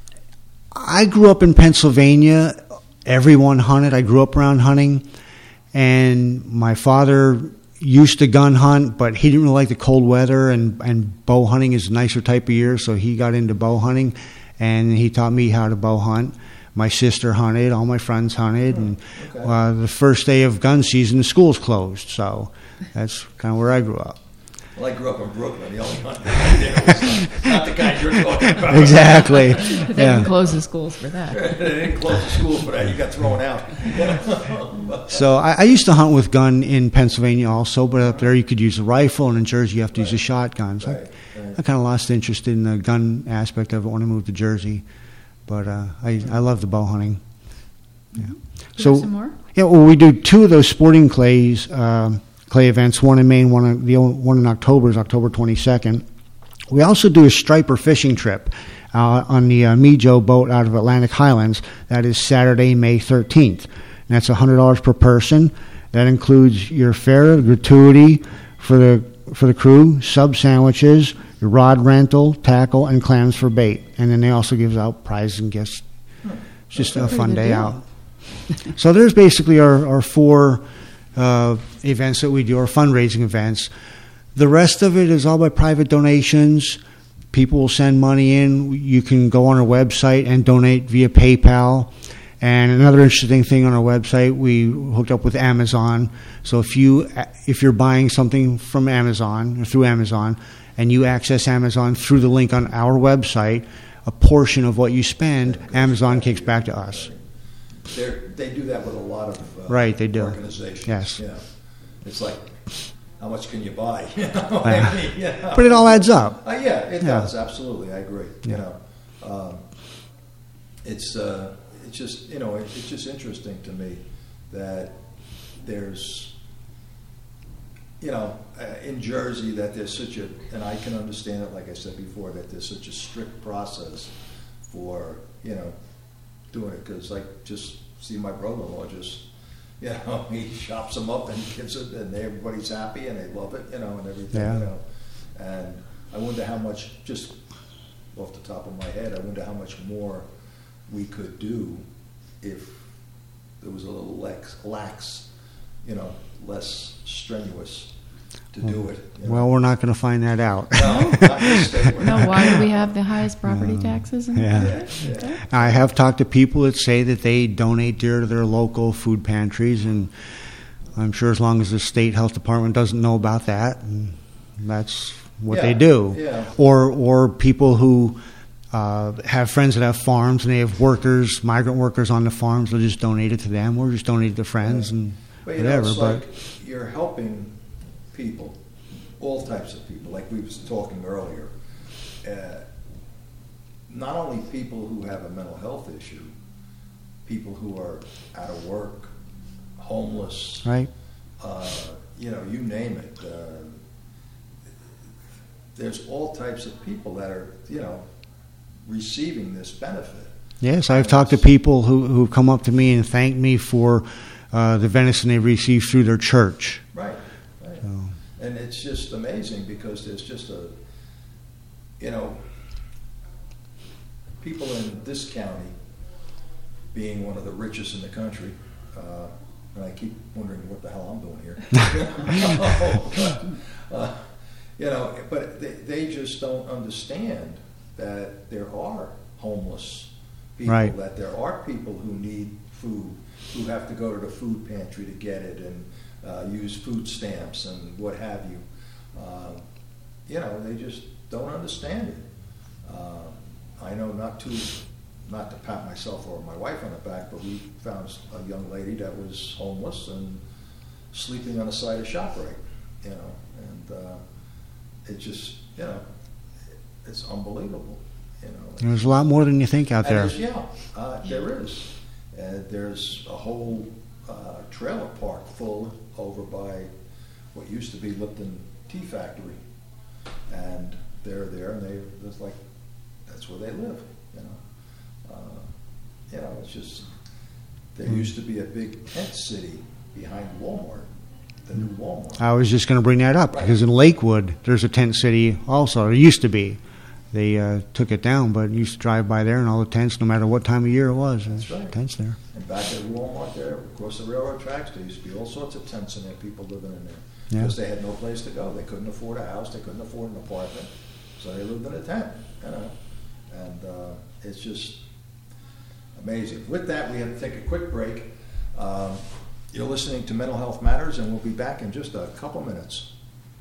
I grew up in Pennsylvania. Everyone hunted. I grew up around hunting. And my father used to gun hunt, but he didn't really like the cold weather, and, and bow hunting is a nicer type of year, so he got into bow hunting, and he taught me how to bow hunt. My sister hunted. All my friends hunted. And Okay. uh, the first day of gun season, the school's closed. So that's kind of where I grew up. Well, I grew up in Brooklyn. The only hunting there was not the kind you're talking about. Exactly. They Yeah. didn't close the schools for that. They didn't close the school for that. You got thrown out. So I, I used to hunt with gun in Pennsylvania also, but up there you could use a rifle, and in Jersey you have to use a shotgun. So Right, I, right. I kind of lost interest in the gun aspect of it when I moved to Jersey. But uh, I, I love the bow hunting. Yeah. You So have some more? yeah, well, we do two of those sporting clays um, clay events. One in Maine, one in, the one in October is October twenty-second. We also do a striper fishing trip uh, on the uh, Mijo boat out of Atlantic Highlands. That is Saturday, May thirteenth. And that's one hundred dollars per person. That includes your fare, gratuity for the for the crew, sub sandwiches, your rod rental, tackle, and clams for bait. And then they also give out prizes and gifts. It's just a Pretty fun good day deal. out. So there's basically our, our four uh, events that we do, our fundraising events. The rest of it is all by private donations. People will send money in. You can go on our website and donate via PayPal. And another interesting thing on our website, we hooked up with Amazon. So if you if you're buying something from Amazon or through Amazon, and you access Amazon through the link on our website, a portion of what you spend, Amazon kicks back to us. They're, they do that with a lot of uh, Right, they do. organizations. Yes. Yeah. It's like, how much can you buy? You know? Yeah. I mean, you know. But it all adds up. Uh, yeah, it Yeah. does. Absolutely, I agree. You Yeah. know, um, it's uh, it's just you know it, it's just interesting to me that there's you know uh, in Jersey that there's such a, and I can understand it. Like I said before, that there's such a strict process for you know doing it, because like just see my brother-in-law just. You know, he chops them up and gives it, and everybody's happy and they love it, you know, and everything. Yeah. You know, and I wonder how much, just off the top of my head, I wonder how much more we could do if there was a little lax, lax you know, less strenuous to do it. You know? Well, we're not going to find that out. No, not this state. We're No, not. why do we have the highest property taxes in the Yeah. country? Yeah. I have talked to people that say that they donate deer to their local food pantries, and I'm sure as long as the state health department doesn't know about that, and that's what Yeah, they do. yeah. Or or people who uh, have friends that have farms and they have workers, migrant workers on the farms, they'll just donate it to them, or just donate it to friends and But you whatever. know, it's but like you're helping people, all types of people, like we was talking earlier. Uh, not only people who have a mental health issue, people who are out of work, homeless, right, uh, you know, you name it. Uh, there's all types of people that are, you know, receiving this benefit. Yes, I've talked to people who who come up to me and thanked me for uh, the venison they received through their church. Right, right. So. And it's just amazing because there's just a, you know, people in this county being one of the richest in the country, uh, and I keep wondering what the hell I'm doing here. uh, you know, but they, they just don't understand that there are homeless people, right. that there are people who need food, who have to go to the food pantry to get it and uh, use food stamps and what have you. Uh, you know, they just don't understand it. Uh, I know not to, not to pat myself or my wife on the back, but we found a young lady that was homeless and sleeping on the side of ShopRite, you know, and uh, it just, you know, it's unbelievable. You know, there's a lot more than you think out there. Yeah, uh, there is. Uh, there's a whole uh, trailer park full over by what used to be Lipton Tea Factory, and they're there, and they it's like that's where they live. You know, uh, you know, it's just there mm. used to be a big tent city behind Walmart, the new Walmart. I was just going to bring that up right. because in Lakewood there's a tent city also. There used to be. They uh, took it down, but you used to drive by there and all the tents, no matter what time of year it was, there's right. tents there. And back at Walmart there, across the railroad tracks, there used to be all sorts of tents in there, people living in there. Yeah. Because they had no place to go. They couldn't afford a house, they couldn't afford an apartment, so they lived in a tent, you know. And uh, it's just amazing. With that, we have to take a quick break. Um, you're listening to Mental Health Matters, and we'll be back in just a couple minutes.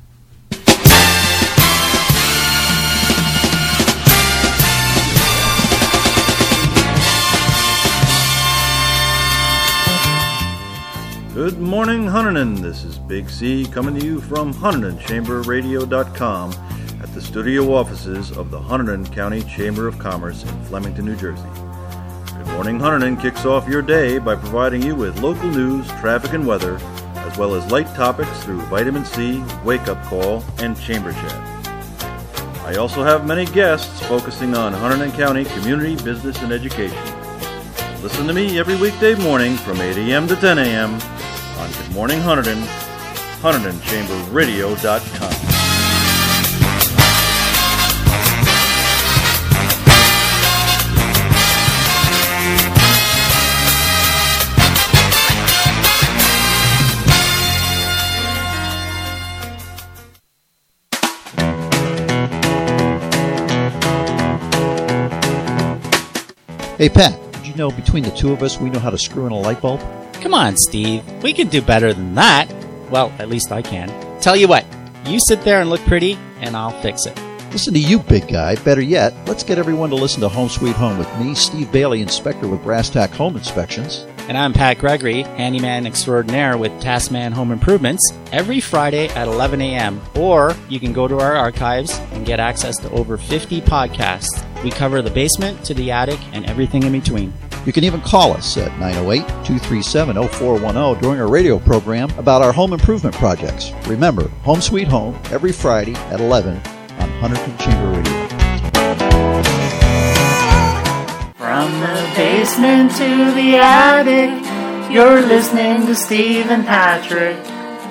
Good morning, Hunterdon. This is Big C coming to you from Hunterdon Chamber Radio dot com at the studio offices of the Hunterdon County Chamber of Commerce in Flemington, New Jersey. Good Morning Hunterdon kicks off your day by providing you with local news, traffic, and weather, as well as light topics through Vitamin C, Wake Up Call, and Chamber Chat. I also have many guests focusing on Hunterdon County community, business, and education. Listen to me every weekday morning from eight a.m. to ten a.m. on Good Morning Hunterdon, Hunterdon Chamber Radio dot com. Hey, Pat, did you know between the two of us we know how to screw in a light bulb? Come on, Steve. We can do better than that. Well, at least I can. Tell you what, you sit there and look pretty, and I'll fix it. Listen to you, big guy. Better yet, let's get everyone to listen to Home Sweet Home with me, Steve Bailey, inspector with Brass Tack Home Inspections. And I'm Pat Gregory, handyman extraordinaire with Taskman Home Improvements, every Friday at eleven a.m. Or you can go to our archives and get access to over fifty podcasts. We cover the basement to the attic and everything in between. You can even call us at nine oh eight, two three seven, oh four one oh during our radio program about our home improvement projects. Remember, Home Sweet Home, every Friday at eleven on Hunterdon Chamber Radio. From the basement to the attic, you're listening to Steve and Patrick.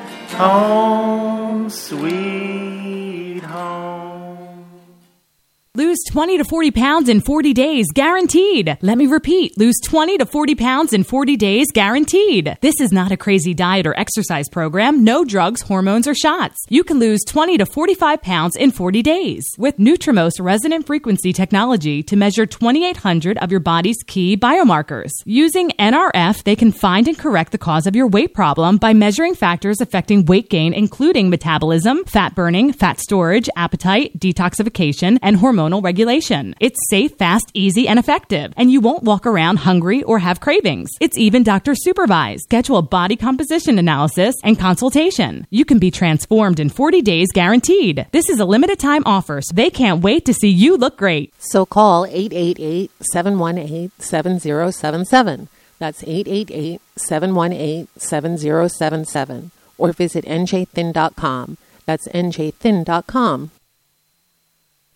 Home Sweet Home. Lose twenty to forty pounds in forty days, guaranteed. Let me repeat. Lose twenty to forty pounds in forty days, guaranteed. This is not a crazy diet or exercise program. No drugs, hormones, or shots. You can lose twenty to forty-five pounds in forty days with Nutrimost resonant frequency technology to measure twenty-eight hundred of your body's key biomarkers. Using N R F, they can find and correct the cause of your weight problem by measuring factors affecting weight gain, including metabolism, fat burning, fat storage, appetite, detoxification, and hormonal regulation. It's safe, fast, easy, and effective, and you won't walk around hungry or have cravings. It's even doctor supervised. Schedule a body composition analysis and consultation. You can be transformed in forty days, guaranteed. This is a limited time offer, so they can't wait to see you look great. So call eight eight eight, seven one eight, seven zero seven seven. That's eight eight eight, seven one eight, seven zero seven seven. Or visit N J thin dot com. That's N J thin dot com.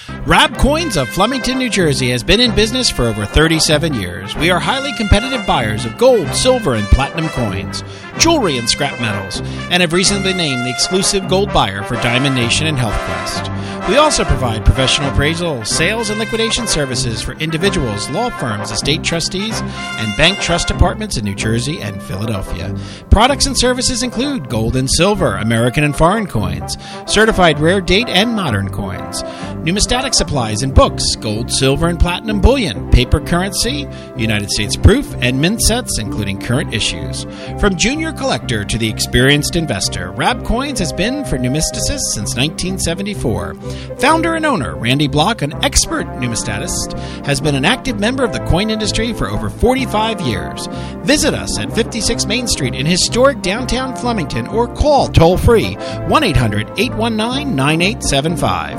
Rab Coins of Flemington, New Jersey has been in business for over thirty-seven years. We are highly competitive buyers of gold, silver, and platinum coins, jewelry, and scrap metals, and have recently named the exclusive gold buyer for Diamond Nation and HealthQuest. We also provide professional appraisal, sales, and liquidation services for individuals, law firms, estate trustees, and bank trust departments in New Jersey and Philadelphia. Products and services include gold and silver, American and foreign coins, certified rare date and modern coins, numismatic supplies and books, gold, silver, and platinum bullion, paper currency, United States proof, and mint sets, including current issues. From junior collector to the experienced investor, Rab Coins has been for numisticists since nineteen seventy-four. Founder and owner Randy Block, an expert numismatist, has been an active member of the coin industry for over forty-five years. Visit us at fifty-six Main Street in historic downtown Flemington or call toll-free one eight hundred eight one nine nine eight seven five.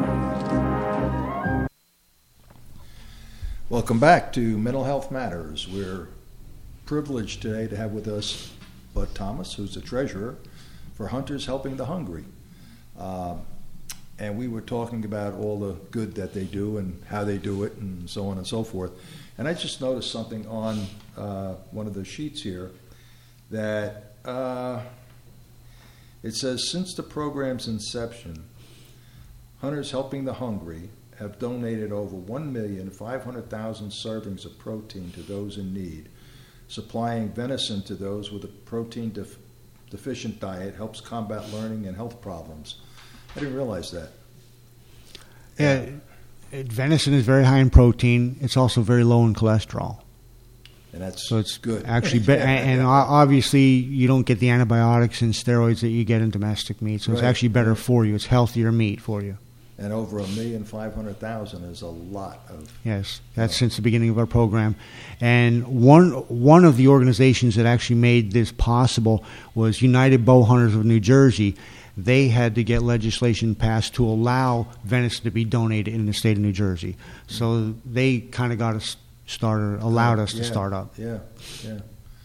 Welcome back to Mental Health Matters. We're privileged today to have with us Bud Thomas, who's the treasurer for Hunters Helping the Hungry. Uh, and we were talking about all the good that they do and how they do it and so on and so forth. And I just noticed something on uh, one of the sheets here that uh, it says, since the program's inception, Hunters Helping the Hungry have donated over one million five hundred thousand servings of protein to those in need. Supplying venison to those with a protein def- deficient diet helps combat learning and health problems. I didn't realize that. Yeah, it, venison is very high in protein. It's also very low in cholesterol. And that's so it's good. Actually, be, and, and obviously you don't get the antibiotics and steroids that you get in domestic meat. So right. It's actually better for you. It's healthier meat for you. And over a million five hundred thousand is a lot of. Yes, that's since the beginning of our program, and one one of the organizations that actually made this possible was United Bow Hunters of New Jersey. They had to get legislation passed to allow venison to be donated in the state of New Jersey. So they kind of got us started, allowed us yeah, to start up. Yeah, yeah.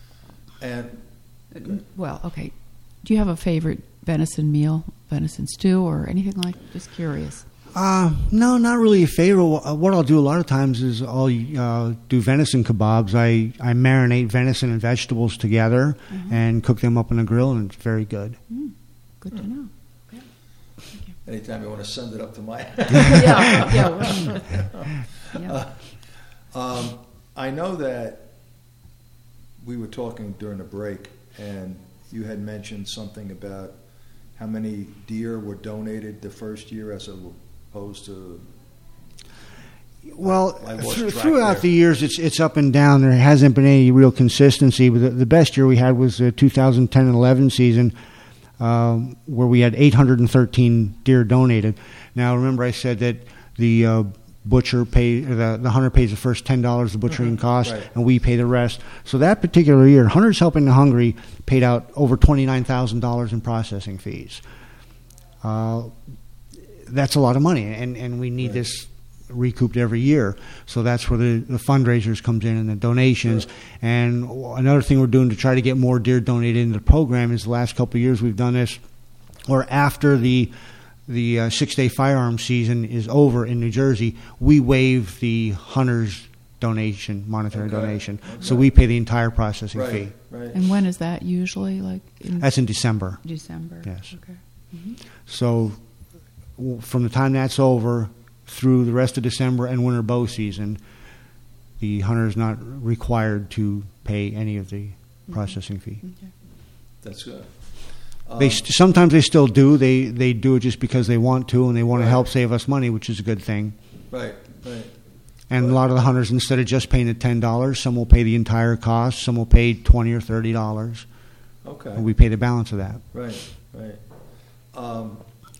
And well, okay. Do you have a favorite venison meal, venison stew, or anything like? Just curious. Uh, no, not really a favorite. What I'll do a lot of times is I'll uh, do venison kebabs. I, I marinate venison and vegetables together mm-hmm. and cook them up on a grill, and it's very good. Mm, good to know. Okay. Anytime you want to send it up to my yeah, yeah. yeah. Uh, um, I know that we were talking during the break, and you had mentioned something about how many deer were donated the first year as opposed to. Well, th- throughout there. the years, it's it's up and down. There hasn't been any real consistency. But the, the best year we had was the two thousand ten and eleven season, um, where we had eight hundred thirteen deer donated. Now, remember, I said that the uh, butcher pay the, the hunter pays the first ten dollars the butchering mm-hmm. cost, right. and we pay the rest. So that particular year, Hunters Helping the Hungry paid out over twenty nine thousand dollars in processing fees. Uh, that's a lot of money, and and we need right. this recouped every year. So that's where the, the fundraisers comes in and the donations. Sure. And another thing we're doing to try to get more deer donated into the program is the last couple of years we've done this, or after the the uh, six-day firearm season is over in New Jersey, we waive the hunter's donation, monetary okay. donation. Okay. So we pay the entire processing right. fee. Right. And when is that usually? Like in That's in December. December. Yes. Okay. Mm-hmm. So w- from the time that's over through the rest of December and winter bow season, the hunter is not required to pay any of the mm-hmm. processing fee. Okay. That's good. Um, They st- sometimes they still do. They they do it just because they want to, and they want right. to help save us money, which is a good thing. Right, right. And right. a lot of the hunters, instead of just paying the ten dollars, some will pay the entire cost. Some will pay twenty or thirty dollars. Okay. And we pay the balance of that. Right, right. Um,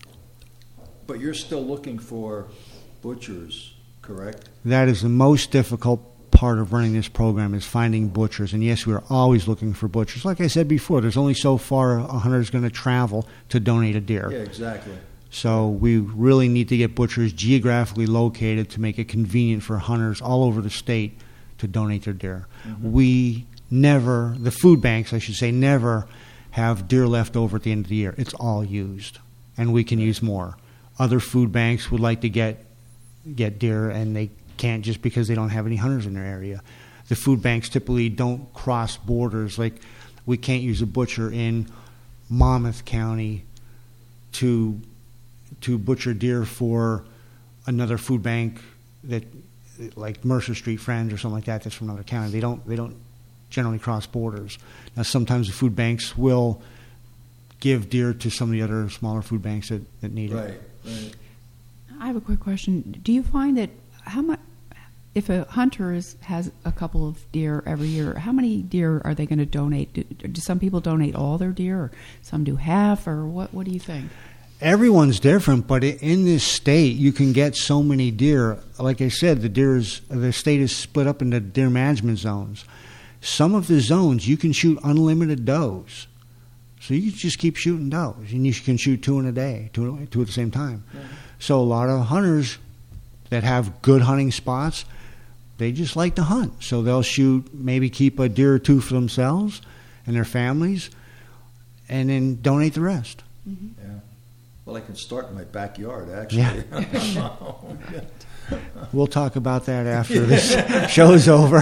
but you're still looking for butchers, correct? That is the most difficult part of running this program, is finding butchers. And yes, we're always looking for butchers. Like I said before, there's only so far a hunter is going to travel to donate a deer. Yeah, exactly. So we really need to get butchers geographically located to make it convenient for hunters all over the state to donate their deer. Mm-hmm. We never, the food banks, I should say, never have deer left over at the end of the year. It's all used, and we can use more. Other food banks would like to get get deer, and they can't just because they don't have any hunters in their area. The food banks typically don't cross borders. Like, we can't use a butcher in Monmouth County to to butcher deer for another food bank that, like Mercer Street Friends or something like that, that's from another county. They don't they don't generally cross borders. Now, sometimes the food banks will give deer to some of the other smaller food banks that, that need right, it. Right. I have a quick question. Do you find that how much, if a hunter is, has a couple of deer every year, how many deer are they going to donate? Do, do some people donate all their deer, or some do half, or what? What do you think? Everyone's different, but in this state, you can get so many deer. Like I said, the deer's the state is split up into deer management zones. Some of the zones you can shoot unlimited does, so you can just keep shooting does, and you can shoot two in a day, two, two at the same time. Mm-hmm. So a lot of hunters that have good hunting spots, they just like to hunt, so they'll shoot, maybe keep a deer or two for themselves and their families, and then donate the rest. Mm-hmm. Yeah. Well, I can start in my backyard, actually. Yeah. We'll talk about that after this show's over.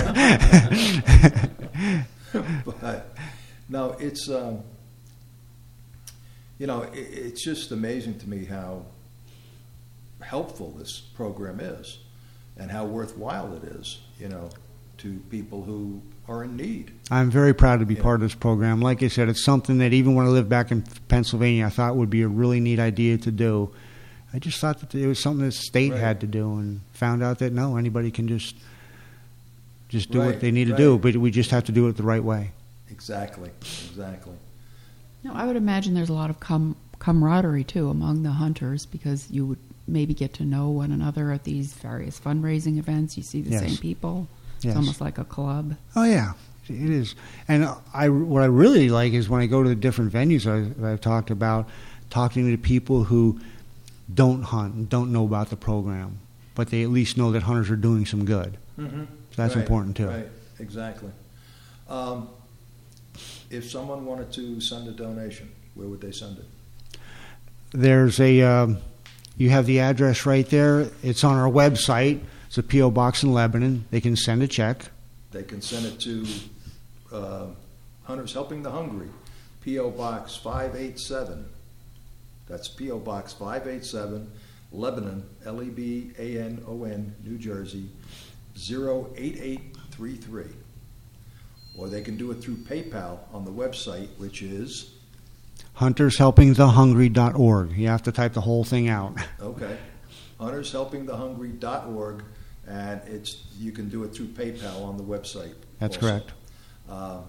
But no, it's um, you know, it, it's just amazing to me how helpful this program is, and how worthwhile it is, you know, to people who are in need. I'm very proud to be Yeah. part of this program. Like I said, it's something that even when I lived back in Pennsylvania, I thought would be a really neat idea to do. I just thought that it was something the state Right. had to do, and found out that no, anybody can just just do Right, what they need right. to do, but we just have to do it the right way. Exactly, exactly. No, I would imagine there's a lot of com- camaraderie too among the hunters, because you would maybe get to know one another at these various fundraising events. You see the Yes. same people. Yes. It's almost like a club. Oh yeah, it is. And I, what I really like is when I go to the different venues I, that I've talked about, talking to people who don't hunt and don't know about the program, but they at least know that hunters are doing some good. Mm-hmm. So that's Right, important too. Right, exactly. Um, if someone wanted to send a donation, where would they send it? There's a, um, you have the address right there. It's on our website. It's a P O box in Lebanon. They can send a check. They can send it to uh, Hunters Helping the Hungry, P O Box five eighty-seven. That's P O Box five eighty-seven, Lebanon, L E B A N O N, New Jersey, zero eight eight three three. Or they can do it through PayPal on the website, which is... hunters helping the hungry dot org. You have to type the whole thing out. Okay. hunters helping the hungry dot org, and it's you can do it through PayPal on the website. That's also. correct. Um,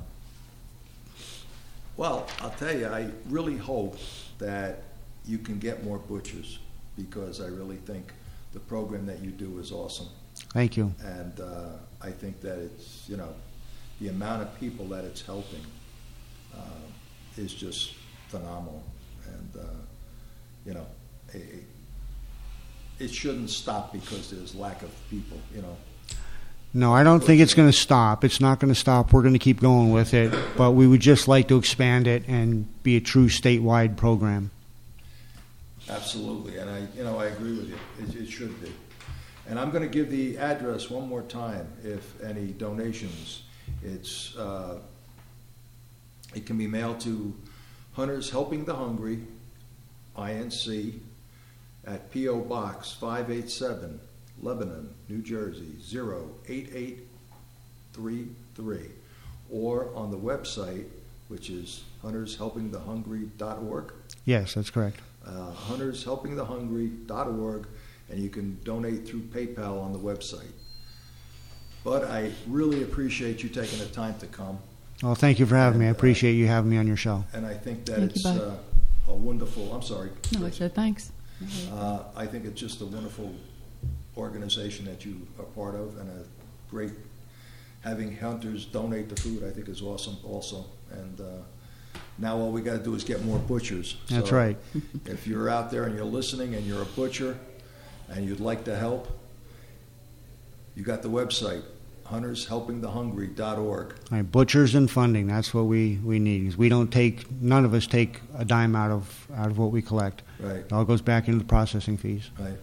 well, I'll tell you, I really hope that you can get more butchers, because I really think the program that you do is awesome. Thank you. And uh, I think that it's, you know, the amount of people that it's helping uh, is just phenomenal. And, uh, you know, it, it shouldn't stop because there's lack of people, you know. No, I don't think it's going to stop. It's not going to stop. We're going to keep going with it. But we would just like to expand it and be a true statewide program. Absolutely, and I, you know, I agree with you. It, it should be. And I'm going to give the address one more time. If any donations, it's uh, it can be mailed to Hunters Helping the Hungry, I N C, at P O Box five eighty-seven, Lebanon, New Jersey zero eight eight three three, or on the website, which is hunters helping the hungry dot org. Yes, that's correct. Uh, hunters helping the hungry dot org, and you can donate through PayPal on the website. But I really appreciate you taking the time to come. Well, thank you for having and, me. I appreciate you having me on your show. And I think that Thank it's you, bud. uh, a wonderful, I'm sorry. No, I said thanks. Uh, I think it's just a wonderful organization that you are part of, and a great, having hunters donate the food, I think is awesome also. And uh, now all we got to do is get more butchers. That's So right. If you're out there and you're listening and you're a butcher and you'd like to help, you got the website, hunters helping the hungry dot org. All right, butchers and funding, that's what we, we need. 'Cause we don't take, none of us take a dime out of out of what we collect. Right. It all goes back into the processing fees. Right.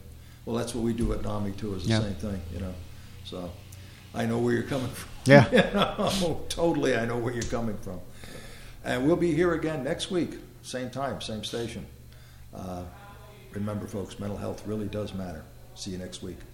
Well, that's what we do at NAMI too, is the Yeah. same thing, you know. So I know where you're coming from. Yeah. You know, totally, I know where you're coming from. And we'll be here again next week, same time, same station. Uh, remember, folks, mental health really does matter. See you next week.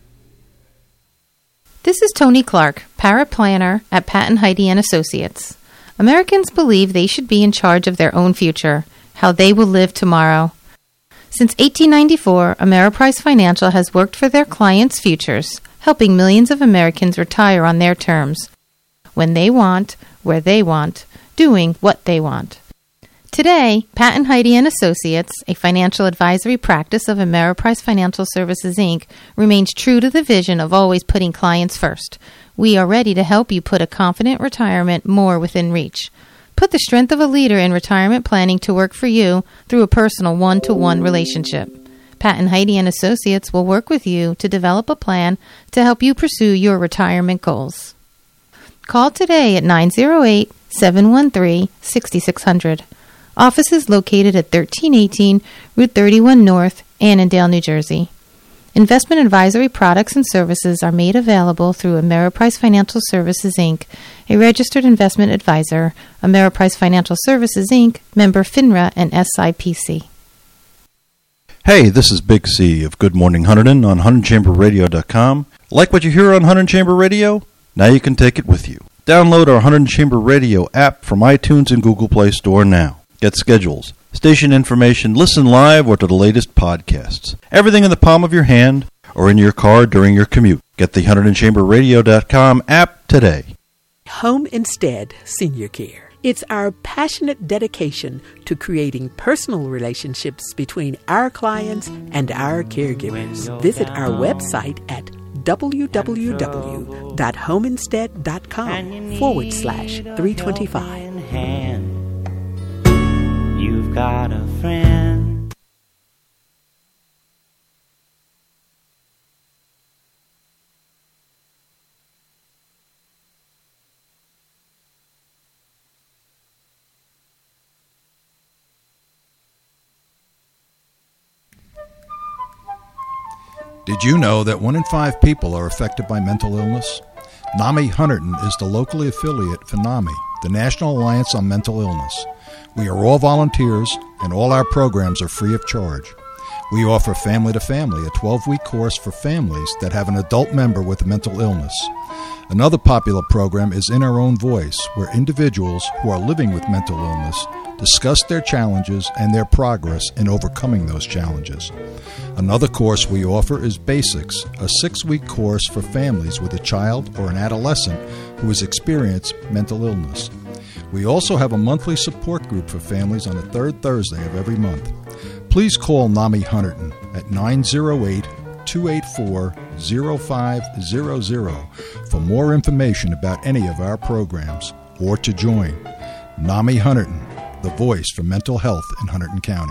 This is Tony Clark, paraplanner at Pat and Heidi and Associates. Americans believe they should be in charge of their own future, how they will live tomorrow. Since eighteen ninety-four, Ameriprise Financial has worked for their clients' futures, helping millions of Americans retire on their terms, when they want, where they want, doing what they want. Today, Pat and Heidi and Associates, a financial advisory practice of Ameriprise Financial Services, Incorporated, remains true to the vision of always putting clients first. We are ready to help you put a confident retirement more within reach. Put the strength of a leader in retirement planning to work for you through a personal one-to-one relationship. Pat and Heidi and Associates will work with you to develop a plan to help you pursue your retirement goals. Call today at nine oh eight, seven one three, six six zero zero. Office is located at thirteen eighteen Route thirty-one North, Annandale, New Jersey. Investment advisory products and services are made available through Ameriprise Financial Services, Incorporated, a registered investment advisor. Ameriprise Financial Services, Incorporated, member FINRA and S I P C. Hey, this is Big C of Good Morning Hunterdon on Hunterdon Chamber Radio dot com. Like what you hear on Hunterdon Chamber Radio? Now you can take it with you. Download our Hunterdon Chamber Radio app from iTunes and Google Play Store now. Get schedules, station information, listen live or to the latest podcasts. Everything in the palm of your hand or in your car during your commute. Get the Hunterdon Chamber Radio dot com app today. Home Instead Senior Care. It's our passionate dedication to creating personal relationships between our clients and our caregivers. Visit our website at w w w dot home instead dot com forward slash three twenty-five. You've got a friend. Did you know that one in five people are affected by mental illness? NAMI Hunterdon is the locally affiliate for NAMI, the National Alliance on Mental Illness. We are all volunteers, and all our programs are free of charge. We offer Family to Family, a twelve-week course for families that have an adult member with a mental illness. Another popular program is In Our Own Voice, where individuals who are living with mental illness discuss their challenges and their progress in overcoming those challenges. Another course we offer is Basics, a six-week course for families with a child or an adolescent who has experienced mental illness. We also have a monthly support group for families on the third Thursday of every month. Please call NAMI Hunterdon at nine oh eight, two eight four, oh five hundred for more information about any of our programs or to join. NAMI Hunterdon, the voice for mental health in Hunterdon County.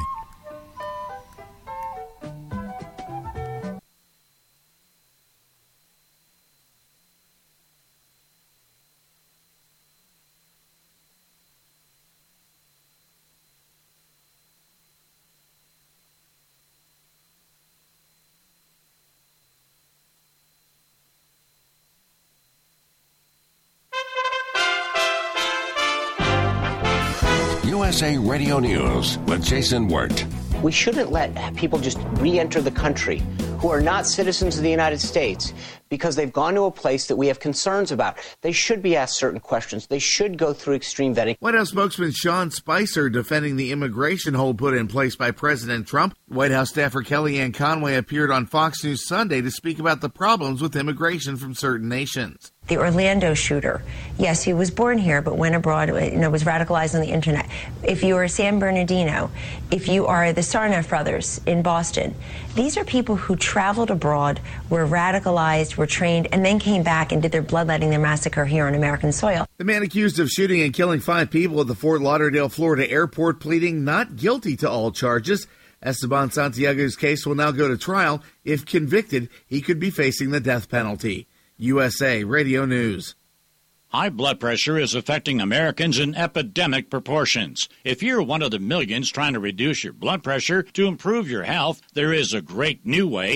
U S A Radio News with Jason Wirt. We shouldn't let people just re-enter the country who are not citizens of the United States because they've gone to a place that we have concerns about. They should be asked certain questions. They should go through extreme vetting. White House spokesman Sean Spicer defending the immigration hold put in place by President Trump. White House staffer Kellyanne Conway appeared on Fox News Sunday to speak about the problems with immigration from certain nations. The Orlando shooter, yes, he was born here, but went abroad, you know, was radicalized on the internet. If you are San Bernardino, if you are the Sarnoff brothers in Boston, these are people who traveled abroad, were radicalized, were trained, and then came back and did their bloodletting, their massacre here on American soil. The man accused of shooting and killing five people at the Fort Lauderdale, Florida airport pleading not guilty to all charges. Esteban Santiago's case will now go to trial. If convicted, he could be facing the death penalty. U S A Radio News. High blood pressure is affecting Americans in epidemic proportions. If you're one of the millions trying to reduce your blood pressure to improve your health, there is a great new way